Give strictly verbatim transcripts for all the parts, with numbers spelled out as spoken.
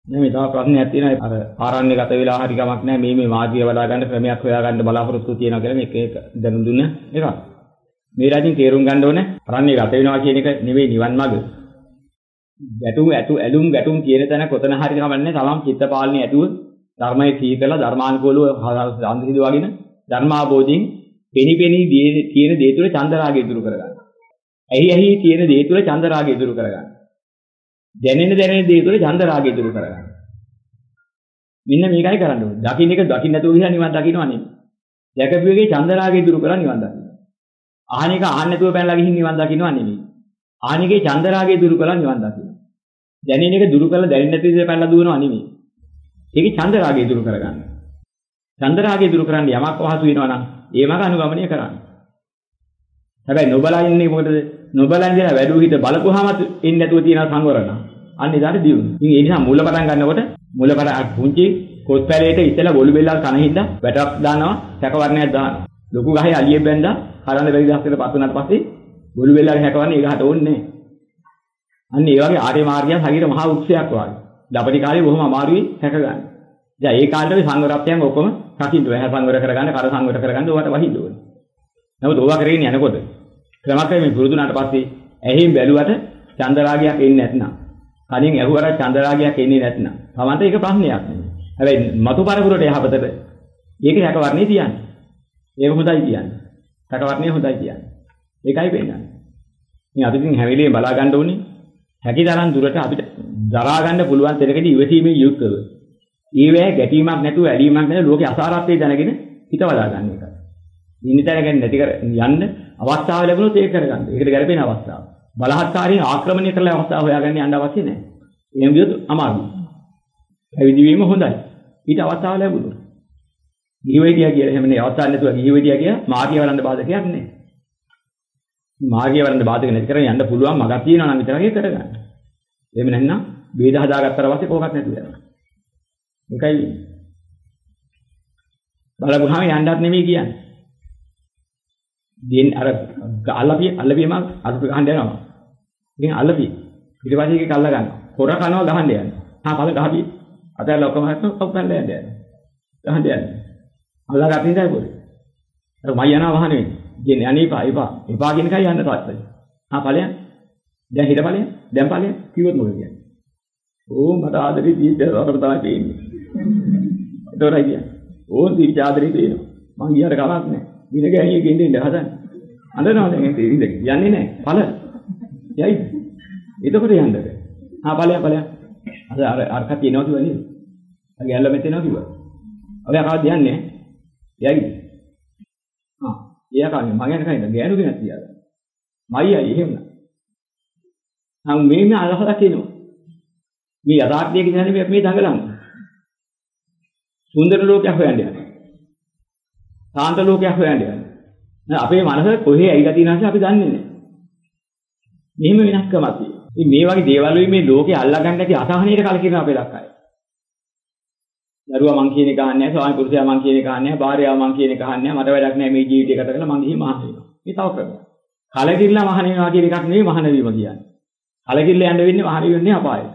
නෙමෙයි තව ප්‍රශ්නයක් තියෙනවා. අර ආරණ්‍යගත වෙලා හරි කමක් නැහැ. මේ මේ මාර්ගය වඩා ගන්න ක්‍රමයක් හොයා ගන්න බලාපොරොත්තු තියෙනවා කියලා මේක එක දැනුම් දුන්න එකක්. මේ රාජින් තේරුම් ගන්න ඕනේ ආරණ්‍යගත වෙනවා කියන එක නෙවෙයි නිවන් මාර්ගය. ගැටුම් ඇතු ඇලුම් ගැටුම් කියන තැන කොතන හරි කමන්නේ තමන් චිත්ත පාලනය ඇතුව ධර්මයේ සීකලා ධර්මානුකූලව සාන්තිසිදු වගින ධර්මාභෝධින් පෙනිපෙනී තියෙන දේ තුළ චන්දරාගය දුරු කරගන්න. ඇහි ඇහි තියෙන දේ තුළ චන්දරාගය දුරු කරගන්න. දැනෙන දැනෙන දේ තුළ චන්දරාගය දුරු කරගන්න. මෙන්න මේකයි කරන්න ඕනේ. දකින්න එක දකින්න නැතුව ගියා නිවන් දකින්නව නෙමෙයි. දැකපු එකේ චන්දරාගය දුරු කරලා නිවන් දකින්න. අහන එක අහන්න නැතුව පැනලා ගිහින් නිවන් දකින්නව නෙමෙයි. අහන එකේ චන්දරාගය දුරු කරලා නිවන් දකින්න. දැනෙන එක දුරු කරලා දැනෙන්නේ නැති දේ පැනලා දුවනව නෙමෙයි. ඒකේ චන්දරාගය දුරු කරගන්න. චන්දරාගය දුරු කරන්න යමක් පහසු වෙනවා නම් ඒමක අනුගමනය කරන්න. හැබැයි නොබලා ඉන්නේ මොකටද? නොබලා ඉඳලා වැඩුව හිත බලපුවාම ඉන්නේ නැතුව තියෙන සංවරණ. අන්න ඉදාට දියුණු. ඉතින් ඒ නිසා මුල පටන් ගන්නකොට මුල පටන් පුංචි කොස් පැලේට ඉතලා බොළු බෙල්ලක් කන හින්දා වැටක් දානවා, සැකවර්ණයක් දානවා. ලොකු ගහේ අලියෙක් බැඳලා හරන්න බැරි දහසකට පස් වුණාට පස්සේ බොළු බෙල්ලගේ හැකවන්නේ ඒකට ඕනේ නැහැ. අන්න ඒ වගේ ආර්ය මාර්ගයන් හරියට මහා උත්සයක් වගේ. දපටි කාලේ බොහොම අමාරුයි හැක ගන්න. දැන් ඒ කාලේ සංවරත්වයන් ඔක්කොම රකින්න ඕනේ. හැ සංවර කරගන්න, කර සංවර කරගන්න ඕවට වහින්න ඕනේ. නමුත් ඕවා කරගෙන යනකොට ක්‍රමක්‍රමයෙන් පුරුදු වුණාට පස්සේ ඇහිම් බැලුවට චන්දරාගයක් එන්නේ නැත්නම්, කලින් ඇහුවට චන්දරාගයක් එන්නේ නැත්නම්, තමන්ට ඒක ප්‍රශ්නයක් නෙමෙයි. හැබැයි මතු පරපුරට යහපතට ඒක හැකවර්ණේ තියන්නේ. ඒක හොඳයි කියන්නේ. හැකවර්ණේ හොඳයි කියන්නේ. ඒකයි වෙන්නේ. මේ අපි ඉතින් හැවිලේ බලා ගන්න ඕනේ. හැකිතරම් දුරට අපිට දරා ගන්න පුළුවන් තැනකදී ඉවසීමේ යුක්තව. ඊවේ ගැටීමක් නැතුව ඇලීමක් නැතුව ලෝකේ අසාරත්වයේ දැනගෙන හිත වඩා ගන්න එකයි. ඉන්න තැනකින් නැති කර යන්න අවස්ථාව ලැබුණොත් ඒක කරගන්න. ඒකට ගැලපෙන අවස්ථාව. බලහත්කාරයෙන් ආක්‍රමණය කරලා අවස්ථාව හොයාගන්න යන්න අවශ්‍ය නැහැ. එහෙම ගියොත් අමාරුයි. පැවිදි වීම හොඳයි. ඊට අවස්ථාව ලැබුණොත්. ගිහිවෙටියා කියලා එහෙම නේ අවස්ථාවක් නැතුව ගිහිවෙටියා කියලා මාර්ගය වරන්ද බාධකයක් නැහැ. මාර්ගය වරන්ද බාධක නැති කරගෙන යන්න පුළුවන් මගක් තියෙනවා නම් විතරක් ඒක කරගන්න. එහෙම නැත්නම් වේද හදාගත්තට පස්සේ කෝකක් නැතුව යනවා. ඒකයි බලපුවාම යන්නත් නෙමෙයි කියන්නේ. දෙන් අර අල්ලපිය අල්ලපියම අරුට ගහන්න යනවා. ඉතින් අල්ලපිය. ඊට පස්සේ ඒක අල්ල ගන්නවා. හොර කනවා ගහන්න යනවා. හා පළ ගහපිය. අතල ඔක්කොම හත්තු ඔක්කොම යන්න යනවා. ගහන්න යනවා. අල්ලා ගන්න ඉඳයි පොරේ. අර මයි යනවා වහන වෙන්නේ. දෙන්න අනේපා එපා. එපා කියන එකයි යන්න තාත්තයි. හා ඵලයන්. දැන් හිට ඵලයන්. දැන් ඵලයන් කිව්වොත් මොකද කියන්නේ? ඕ මට ආදරේ දීද්ද වරකට තමයි තියෙන්නේ. ඒතරයි කියන්නේ. ඕන් දීච්ච ආදරේ තියෙනවා. මං ගියාට කමක් නැහැ. දින ගෑණියෙක් ඉඳින්න හදන්නේ. අඬනවා දැන් ඒක ඉඳි යන්නේ නැහැ. ඵල. යයි. එතකොට යන්නද? ආ ඵලයන් ඵලයන්. අර අර අර කතිය එනවා කිව්වා නේද? අර ගැල්ල මෙතනවා කිව්වා. ඔය කවද්ද යන්නේ? යයි. ආ එයා කන්නේ මං යන කයින්ද ගෑනු කෙනෙක් තියාගන්න. මයියයි එහෙම නෑ. නම් මේ මේ අලහලා කියනවා. මේ යථාර්ථය කියන්නේ මේ දඟලන්නේ. සුන්දර ලෝකයක් හොයන්න යනවා. සාන්ත ලෝකයක් හොයන්න යනවා. නේද? අපේ මනස කොහේ ඇවිල්ලා තියෙනවද අපි දන්නේ නැහැ. මෙහෙම වෙනස්කමක් තියෙනවා. ඉතින් මේ වගේ දේවල් වලින් මේ ලෝකේ අල්ලා ගන්න නැති අසහනයට කලකිරෙන අපේ ලක්කයි. දරුවා මං කියන එක අහන්නේ නැහැ, ස්වාමි පුරුෂයා මං කියන එක අහන්නේ නැහැ, භාර්යාව මං කියන එක අහන්නේ නැහැ, මට වැඩක් නැහැ මේ ජීවිතය ගත කරලා මං ගිහින් මහාන වෙනවා. මේ තව ක්‍රමයක්. කලකිරිලා මහාන වෙනවා කියන එකක් නෙවෙයි මහාන වීම කියන්නේ. කලකිරිලා යන්න වෙන්නේ මහාන වෙන්නේ අපායයි.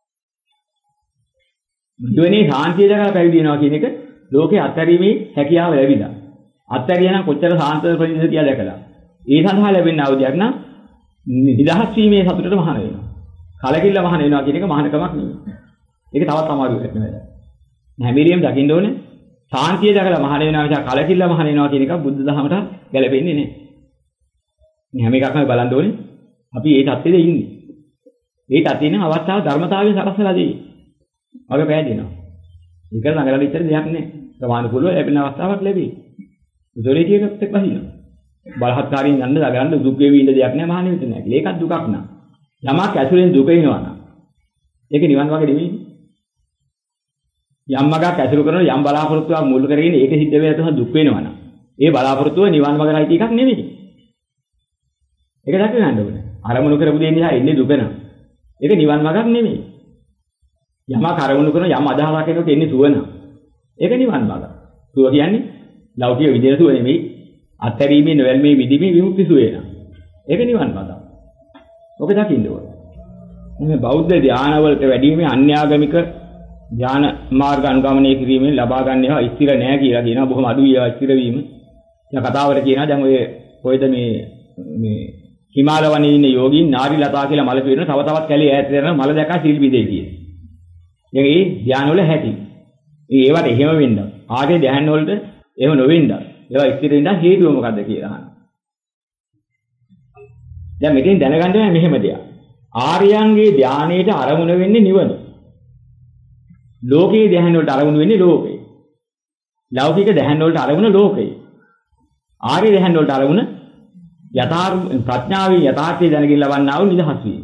මුදුනේ සාන්තිය දකලා පැවිදි වෙනවා කියන එක ලෝකේ අත්හැරීමේ හැකියාව ලැබිලා. අත්හැරියා නම් කොච්චර සාන්ත ප්‍රතිශත කියලා දැකලා. ඒ සඳහා ලැබෙන අවධියක් නම් නිදහස් වීමේ සතුටට මහාන වෙනවා. කලකිරිලා මහාන වෙනවා කියන එක මහානකමක් නෙවෙයි. ඒක තවත් අමාරු එකක් නෙවෙයි. හැමීරියම් දකින්න ඕනේ සාන්තිය දකලා මහාන වෙනවා නිසා කලකිරිලා මහාන වෙනවා කියන එක බුද්ධ ධර්මයට ගැලපෙන්නේ නැහැ. මේ හැම එකක්ම බලන්න ඕනේ අපි ඒ தත්ත්වෙද ඉන්නේ. ඒ தත්ත්වේ ඉන්න අවස්ථාව ධර්මතාවයෙන් සකස්සලා දෙයි. වගේ පෑදෙනවා. ඒක ළඟලා ඉච්චර දෙයක් නෑ. සමානුකූලව ලැබෙන අවස්ථාවක් ලැබෙයි. උදේට එකත් එක්ක වහිනවා. බලහත්කාරයෙන් යන්න ළඟන්න දුක් වේවි ඉන්න දෙයක් නෑ මහාන වෙන්නේ නෑ. ඒකත් දුකක් නා. යමක් ඇතුලෙන් දුක එනවා නම් ඒක නිවන් වගේ නෙමෙයි. යම් මගක් ඇතුළු කරන යම් බලාපොරොත්තුවක් මුල් කරගෙන ඒක සිද්ධ වෙලා තමයි දුක් වෙනවා නම් ඒ බලාපොරොත්තුව නිවන් වගේ රයිටි එකක් නෙමෙයි. ඒක දැක ගන්න ඕනේ. අරමුණු කරපු දෙන්නේ හා එන්නේ දුක නම් ඒක නිවන් වගක් නෙමෙයි. යමක් අරමුණු කරන යම් අදහසක් එනකොට එන්නේ සුව නම් ඒක නිවන් මාර්ගය. සුව කියන්නේ ලෞකික විදියට සුව නෙමෙයි. අත්හැරීමේ නොවැල්මේ විදිමේ විමුක්ති සුවේ නම් ඒක නිවන් මාර්ගය. ඔක දකින්න ඕනේ. මේ බෞද්ධ ධානය වලට වැඩිමේ අන්‍යාගමික ධ්‍යාන මාර්ග අනුගමනය කිරීමෙන් ලබා ගන්න ඒවා ස්ථිර නැහැ කියලා කියනවා. බොහොම අඩුයි ඒවා ස්ථිර වීම. දැන් කතාවට කියනවා දැන් ඔය කොයිද මේ මේ හිමාල වනයේ ඉන්න යෝගීන් නාරි ලතා කියලා මල පිරෙන තව තවත් කැලේ ඈත යන මල දැකලා සිල් බිදේ කියන. දැන් ඒ ධ්‍යාන වල හැටි. ඒවට එහෙම වෙන්න. ආගේ ධ්‍යාන වලට එහෙම නොවෙන්න. ඒවා ස්ථිර වෙන්න හේතුව මොකද්ද කියලා අහනවා. දැන් මෙතෙන් දැනගන්න ඕනේ මෙහෙම දෙයක්. ආර්යයන්ගේ ධානයේට අරමුණ වෙන්නේ නිවන. ලෝකයේ ධානය වලට අරමුණ වෙන්නේ ලෝකේ. ලෞකික ධානය වලට අරමුණ ලෝකේ. ආර්ය ධානය වලට අරමුණ යථාර්ථ ප්‍රඥාවේ යථාර්ථය දැනගෙන ලබන්නා වූ නිදහස් වීම.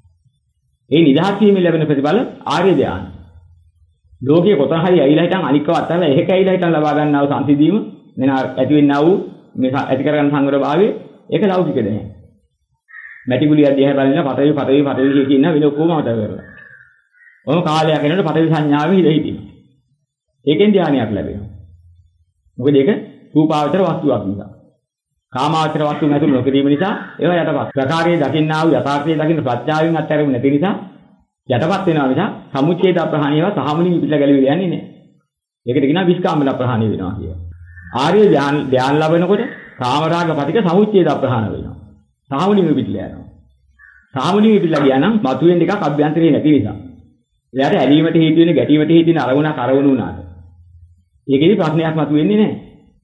ඒ නිදහස් වීමෙන් ලැබෙන ප්‍රතිඵල ආර්ය ධානය. ලෝකයේ කොතන හරි ඇවිල්ලා හිටන් අනික්කව අත්හැරලා එහෙක ඇවිල්ලා හිටන් ලබා ගන්නා වූ සංසිඳීම මෙන්න ඇති වෙන්නා වූ මේ ඇති කරගන්න සංවර භාවය ඒක ලෞකික ධානය. මැටි ගුලිය අධ්‍යයනය බලන පතවි පතවි පතවි කියන වෙන ඔක්කොම මතක කරලා. ඔහොම කාලයක් යනකොට පතවි සංඥාවේ හිත හිටිනවා. ඒකෙන් ධානයක් ලැබෙනවා. මොකද ඒක රූපාවචර වස්තුවක් නිසා. කාමාවචර වස්තු නැතුව නොකිරීම නිසා ඒවා යටපත්. ප්‍රකාරයේ දකින්නා වූ යථාර්ථයේ දකින්න ප්‍රඥාවෙන් අත්හැරෙන්නේ නැති නිසා යටපත් වෙනවා නිසා සමුච්ඡේද ප්‍රහාණියව සහමුලින් පිටලා ගැලවිලා යන්නේ නැහැ. ඒකට කියනවා විස්කාම්බන ප්‍රහාණිය වෙනවා කියලා. ආර්ය ධාන ධාන ලැබෙනකොට කාමරාග පටික සමුච්ඡේද ප්‍රහාණ වෙනවා. සාමුලින් පිටලා යනවා. සාමුලින් පිටලා ගියා නම් මතුවෙන එකක් අභ්‍යන්තරේ නැති නිසා. එයාට ඇලීමට හේතු වෙන ගැටීමට හේතු වෙන අරමුණක් අරවණු වුණාට. ඒකෙදි ප්‍රශ්නයක් මතුවෙන්නේ නැහැ.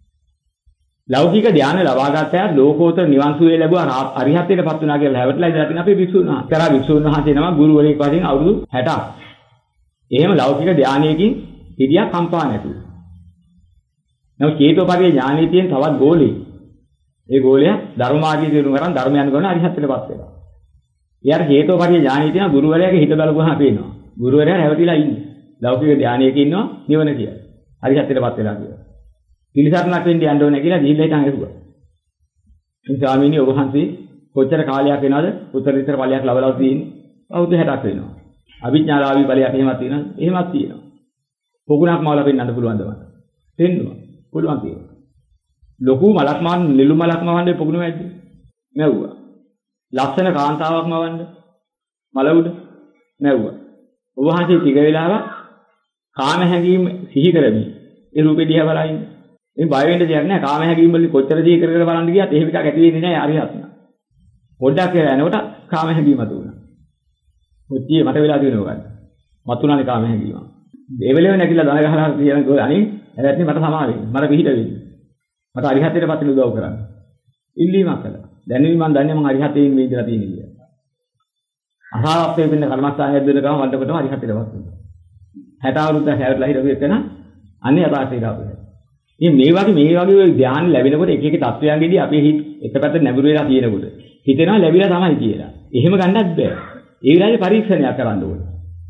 ලෞකික ධානය ලබා ගන්නත් ලෝකෝත්තර නිවන් සුවය ලැබුවා අරිහත්ත්වයටපත් වුණා කියලා හැවටලා ඉඳලා තියෙන අපේ භික්ෂුන් වහන්සේ. කරා භික්ෂුන් වහන්සේ නම ගුරුවරයෙක් වශයෙන් අවුරුදු හැටක්. එහෙම ලෞකික ධානයකින් හිතියක් කම්පා නැතුව. නමුත් චේතෝපරිය ඥානයේ තියෙන තවත් ගෝලෙයි. ඒ ගෝලයා ධර්ම මාර්ගයේ දිනු කරන් ධර්මයන් කරන අරිහත්ත්වයටපත් වෙනවා. ඊයර හේතෝපරිය ඥානයේ තියෙන ගුරුවරයාගේ හිත බලපුවාම පේනවා. ගුරුවරයා හැවටිලා ඉන්නේ. ලෞකික ධානයක ඉන්නවා නිවන කියලා. අරිහත්ත්වයටපත් වෙලා කියලා. පිළිසරණක් වෙන්න යන්න ඕනේ කියලා ගිහිල්ලා හිටන් ඇහුවා. මේ ස්වාමීනි ඔබ වහන්සේ කොච්චර කාලයක් වෙනවද උත්තරීතර ඵලයක් ලබලා තියෙන්නේ? අවුරුදු හැටක් වෙනවා. අභිඥාලාභී ඵලයක් එහෙමත් තියෙනවද? එහෙමත් තියෙනවා. පොකුණක් මවලා පෙන්නන්න පුළුවන්ද මට? පෙන්නවා. පුළුවන් කියලා. ලොකු මලක් මවන්න නිලු මලක් මවන්න පොකුණ වැද්ද? මැව්වා. ලස්සන කාන්තාවක් මවන්න මල උඩ මැව්වා. ඔබ වහන්සේ ටික වෙලාවක් කාම හැඟීම් සිහි කරමින් ඒ රූපෙ දිහා බලයින් මේ බය වෙන්න දෙයක් නැහැ. කාම හැඟීම් වලින් කොච්චර දී කර කර බලන්න ගියත් එහෙම එකක් ඇති වෙන්නේ නැහැ අරිහත් නා. පොඩ්ඩක් කියලා යනකොට කාම හැඟීම අතු වුණා. මුත්‍තිය මට වෙලා තියෙනව ගන්න. මතුණානේ කාම හැඟීම. ඒ වෙලෙම නැගිලා දන ගහලා කියන ගෝ අනේ ඇරැත්නේ මට සමා වෙන්න. මට පිහිට වෙන්න. මට අරිහත්ත්වයට පත් වෙන උදව් කරන්න. ඉල්ලීමක් කළා. දැන් මම දන්නේ මම අරිහත්ත්වයෙන් මේ ඉඳලා තියෙන්නේ කියලා. අසාරත්වයේ වෙන කර්මස්ථානයක් දෙන්න ගම වඩකොටම අරිහත්ත්වයට පත් වෙනවා. හැට අවුරුද්දක් හැවටලා හිටපු එකන අන්නේ අපාසයට ආපුවා. ඉතින් මේ වගේ මේ වගේ ධ්‍යාන ලැබෙනකොට එක එක තත්වයන්ගෙදී අපේ හිත එක පැත්තට නැඹුරු වෙලා තියෙනකොට හිතෙනවා ලැබිලා තමයි කියලා. එහෙම ගන්නත් බෑ. ඒ විලාසේ පරීක්ෂණයක් කරන්න ඕනේ.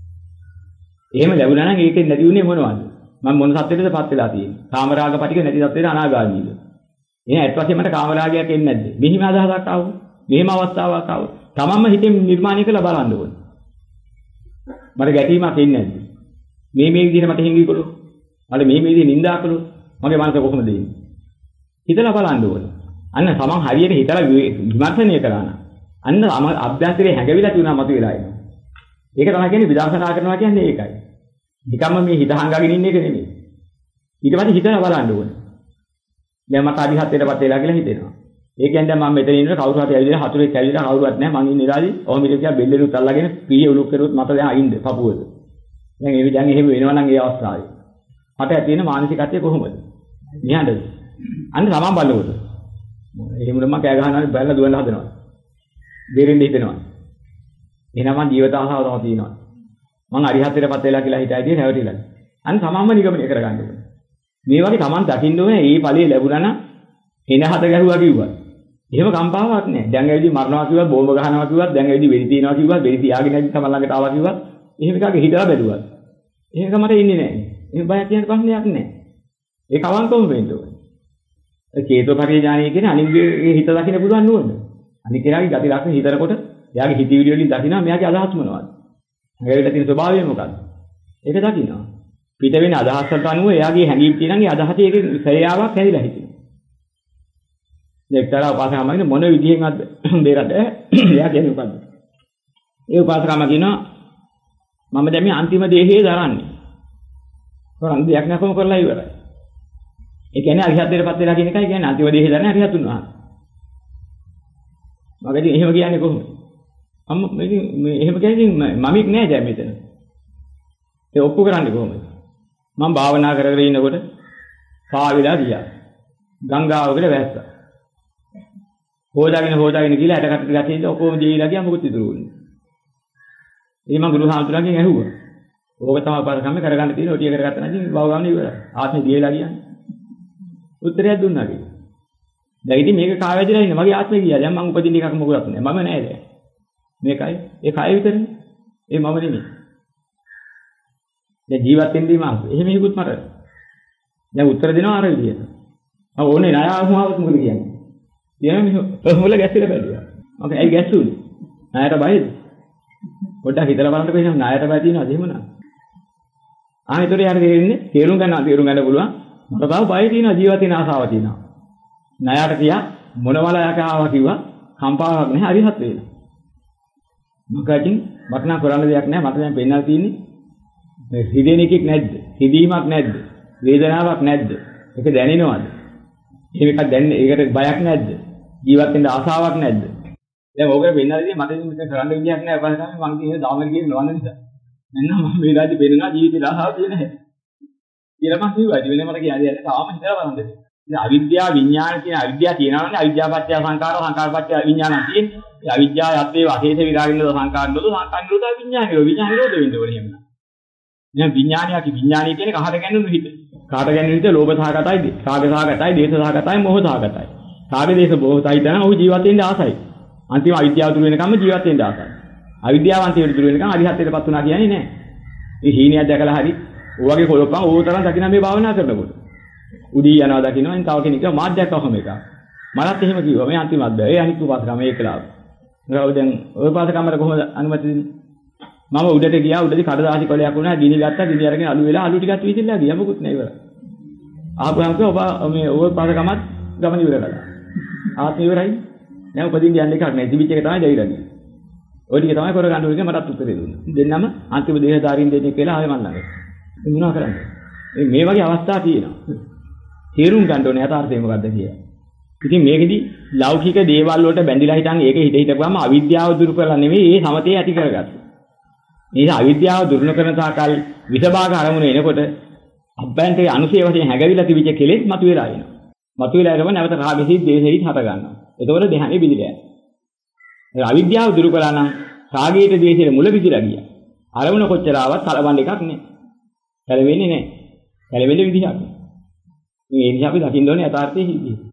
එහෙම ලැබුණා නම් ඒකෙන් නැති වුණේ මොනවද? මම මොන සත්‍යෙටද පත් වෙලා තියෙන්නේ? කාමරාග පිටික නැති සත්‍යෙට අනාගාමීද? එහෙනම් ඇත්ත වශයෙන්ම මට කාමරාගයක් එන්නේ නැද්ද? මෙහිම අදහසක් ආවොත්, මෙහෙම අවස්ථාවක් ආවොත් තමන්ම හිතෙන් නිර්මාණය කරලා බලන්න ඕනේ. මට ගැටීමක් එන්නේ නැද්ද? මේ මේ විදිහට මට හිඟි කළොත්, මට මේ මේ විදිහේ නිඳා කළොත් මගේ මනස කොහොමද දෙන්නේ? හිතලා බලන්න ඕනේ. අන්න තමන් හරියට හිතලා විමර්ශනය කරා නම් අන්න අභ්‍යන්තරේ හැඟවිලා තියුණා මතු වෙලා එනවා. ඒක තමයි කියන්නේ විදර්ශනා කරනවා කියන්නේ ඒකයි. නිකම්ම මේ හිත හංගගෙන ඉන්න එක නෙමෙයි. ඊට පස්සේ හිතලා බලන්න ඕනේ. දැන් මට අධිහත්යටපත් වෙලා කියලා හිතෙනවා. ඒ කියන්නේ මම මෙතන ඉන්නකොට කවුරු හරි ඇවිල්ලා හතුරෙක් ඇවිල්ලා කවුරුවත් නැහැ මං ඉන්නේ ඉරාදී. ඔහොම ඉතින් කියා බෙල්ලෙනුත් අල්ලගෙන පීය උලුක් කරුවොත් මට දැන් අයින්ද පපුවද. දැන් ඒ දැන් එහෙම වෙනවා නම් ඒ අවස්ථාවේ. මට ඇති වෙන මානසිකත්වය කොහොමද? නිහඬද? අන්න සමන් බලනකොට. එහෙම නම් මම කෑ ගහනවා බැලලා දුවන්න හදනවා. දෙරින් හිතෙනවා. එහෙනම් මං ජීවිත ආසාව තමයි තියෙනවා. මං අරිහත්ත්වයටපත් වෙලා කියලා හිතයිදී නැවතිලා. අන්න සමම්ම නිගමනය කරගන්න ඕනේ. මේ වගේ Taman දකින්න ඕනේ මේ ඵලයේ ලැබුණා නම් එන හත ගැහුවා කිව්වා. එහෙම කම්පාවක් නැහැ. දැන් ඇවිදී මරනවා කිව්වත් බෝම්බ ගහනවා කිව්වත් දැන් ඇවිදී වෙඩි තියනවා කිව්වත් වෙඩි තියාගෙන ඇවිත් Taman ළඟට ආවා කිව්වත් එහෙම එකක හිතලා බැලුවා. එහෙම මට ඉන්නේ නැහැ. එහෙම බයක් කියන ප්‍රශ්නයක් නැහැ. ඒක අවංකවම වෙන්න ඕනේ. ඒ චේතෝපරිය ඥානය කියන්නේ අනිත්ගේ හිත දකින්න පුළුවන් නුවණ. අනිත් කෙනාගේ ගති ලක්ෂණ හිතනකොට එයාගේ හිතවිලි වලින් දකිනවා මෙයාගේ අදහස් මොනවද? හැඟවිලා තියෙන ස්වභාවය මොකක්ද? ඒක දකිනවා. පිට වෙන අදහස් වලට අනුව එයාගේ හැඟීම් තියෙනගේ අදහසේ ඒකේ සෑයාවක් හැදිලා හිටිනවා. එක්තරා උපාසකමගෙන මොන විදිහෙන්වත් බේරද එයා කියන්නේ මොකද්ද? ඒ උපාසකම කියනවා මම දැන් මේ අන්තිම දේහයේ දරන්නේ. කරන් දෙයක් නැකම කරලා ඉවරයි. ඒ කියන්නේ අරිහත්ත්වයටපත් වෙලා කියන එකයි කියන්නේ අන්තිම දේ හදන්නේ අරිහතුන් වහන්සේ. මම ඉතින් එහෙම කියන්නේ කොහොමද? අම්ම මේ එහෙම කියන්නේ මමෙක් නෑ දැන් මෙතන. ඒ ඔප්පු කරන්නේ කොහොමද? මම භාවනා කර කර ඉන්නකොට පාවිලා ගියා. ගංගාවකට වැස්සා. හොදාගෙන හොදාගෙන ගිහලා ඇටකට ගැටෙන්න ඔක්කොම දීලා ගියා මොකද ඉතුරුුනේ. ඉතින් මම ගුරු හාමුදුරන්ගෙන් ඇහුවා. ඕක තමයි පාරකම කරගන්න තියෙන ඔටිය කරගත්තා නම් ඉතින් භව ගමන ඉවරයි. ආත්මේ ගියලා කියන්නේ. උත්තරයක් දුන්නා කියලා. දැන් ඉතින් මේක කාය වැදිලා ඉන්නේ මගේ ආත්මේ ගියා. දැන් මම උපදින්න එකක් මොකවත් නැහැ. මම නෑ දැන්. මේකයි. ඒ කාය විතරනේ. ඒ මම නෙමෙයි. දැන් ජීවත් වෙන්න දීම ආස. එහෙම හිකුත් මට. දැන් උත්තර දෙනවා අර විදියට. මම ඕනේ ණය ආවමවත් මොකද කියන්නේ? කියනවා මේ මොල ගැස්සිලා බැලුවා. මම ඇයි ගැස්සුනේ? ණයට බයද? පොඩ්ඩක් හිතලා බලන්න කොහේනම් ණයට බය තියෙනවද එහෙම නෑ. ආ ඒතර යාර තේරෙන්නේ තේරුම් ගන්නවා තේරුම් ගන්න පුළුවන්. මට තව බය තියෙනවා ජීවත් වෙන ආසාව තියෙනවා. ණයට තියා මොනවල යකාවා කිව්වා කම්පාවක් නැහැ හරිහත් වෙනවා. මොකකින් මට නම් කරන්න දෙයක් නැහැ මට දැන් පෙන්නලා තියෙන්නේ මේ හිතෙන එකක් නැද්ද? හිදීමක් නැද්ද? වේදනාවක් නැද්ද? ඒක දැනෙනවද? එහෙම එකක් දැනෙන්නේ ඒකට බයක් නැද්ද? ජීවත් වෙන්න ආසාවක් නැද්ද? දැන් ඕකට වෙන්නලා ඉතින් මට මෙතන කරන්න විදියක් නැහැ අපහසුතාවය මම කියන්නේ දාමර කියන නෝන නිසා. මෙන්න මම මේ රාජ්‍ය බෙන්නා ජීවිතේ ආසාව තියෙන හැටි. කියලා මම කිව්වා. ඉතින් මට කියන්නේ තාම හිතලා බලන්න. ඉතින් අවිද්‍යාව විඥාන කියන අවිද්‍යාව තියෙනවනේ අවිද්‍යාවපත්‍ය සංකාර සංකාරපත්‍ය විඥාන තියෙන්නේ. ඒ අවිද්‍යාව යත්තේ වශේෂ විරාගින්නද සංකාර නිරෝධ සංකාර නිරෝධ විඥාන නිරෝධ විඥාන නිරෝධ වෙන්න ඕනේ එහෙම. දැන් විඥානය කි විඥානය කියන්නේ කහට ගැන්වෙන හිත. කාට ගැන්වෙන හිත ලෝභ සහගතයි, රාග සහගතයි, දේශ සහගතයි, මොහ සහගතයි. රාග දේශ මොහ සහිතන ඔහු ජීවත් වෙන්න ආසයි. අන්තිම අවිද්‍යාව දුර වෙනකම්ම ජීවත් වෙන්න ආසයි. අවිද්‍යාව අන්තිමට දුර වෙනකම් අරිහත්ත්වයටපත් වුණා කියන්නේ නැහැ. මේ හීනියක් දැකලා හරි ඔයගේ කොලොප්පන් ඕව තරම් දකින්න මේ භාවනා කරනකොට. උදී යනවා දකින්න ඉතින් තව කෙනෙක් මාධ්‍යයක් අහම එක. මලත් එහෙම කිව්වා මේ අන්තිමත් බෑ. ඒ අනිත් උපාසකම ඒකලාව. නේද දැන් ඔය පාසකමර කොහොමද අනුමැති දෙන්නේ? මම උඩට ගියා උඩදී කඩදාසි කොලයක් වුණා ගිනි ගත්තා ගිනි අරගෙන අලු වෙලා අලු ටිකත් විදිහලා ගියා මොකුත් නෑ ඉවරයි. ආපුවම කිව්වා ඔබ මේ ඔය පාසකමත් ගමන ඉවර කළා. ආත්ම ඉවරයි. දැන් උපදින්න යන්න එකක් නෑ. තිබිච්ච එක තමයි දෙවිලා ගියේ. ඔය ටික තමයි කරගන්න ඕනේ කියලා මටත් උත්තරේ දුන්නා. දෙන්නම අන්තිම දේහදාරින් දෙන්නේ කියලා ආයෙ මන් ළඟ. ඉතින් මොනවා කරන්නේ? මේ වගේ අවස්ථා තියෙනවා. තේරුම් ගන්න ඕනේ යථාර්ථය මොකද්ද කියලා. ඉතින් මේකෙදි ලෞකික දේවල් වලට බැඳිලා හිටන් ඒක හිත හිටපුවාම අවිද්‍යාව දුරු කරලා නෙවෙයි ඒ සමතේ ඇති කරගත්තා. මේ අවිද්‍යාව දුරු කරන තාකල් විසභාග අරමුණ එනකොට අභ්‍යන්තරයේ අනුසය වශයෙන් හැඟවිලා තිබිච්ච කෙලෙස් මතුවලා එනවා. මතුවලා එනකොට නැවත රාගෙහිත් දේශෙහිත් හට ගන්නවා. එතකොට දෙහානේ බිඳිලා යනවා. ඒ අවිද්‍යාව දුරු කළා නම් රාගයේ දේශයේ මුල බිඳිලා ගියා. අරමුණ කොච්චර ආවත් කලබන් එකක් නෑ. කැළවෙන්නේ නෑ. කැළවෙන්නේ විදිහක්. මේ නිසා අපි දකින්න ඕනේ යථාර්ථයේ හිදී.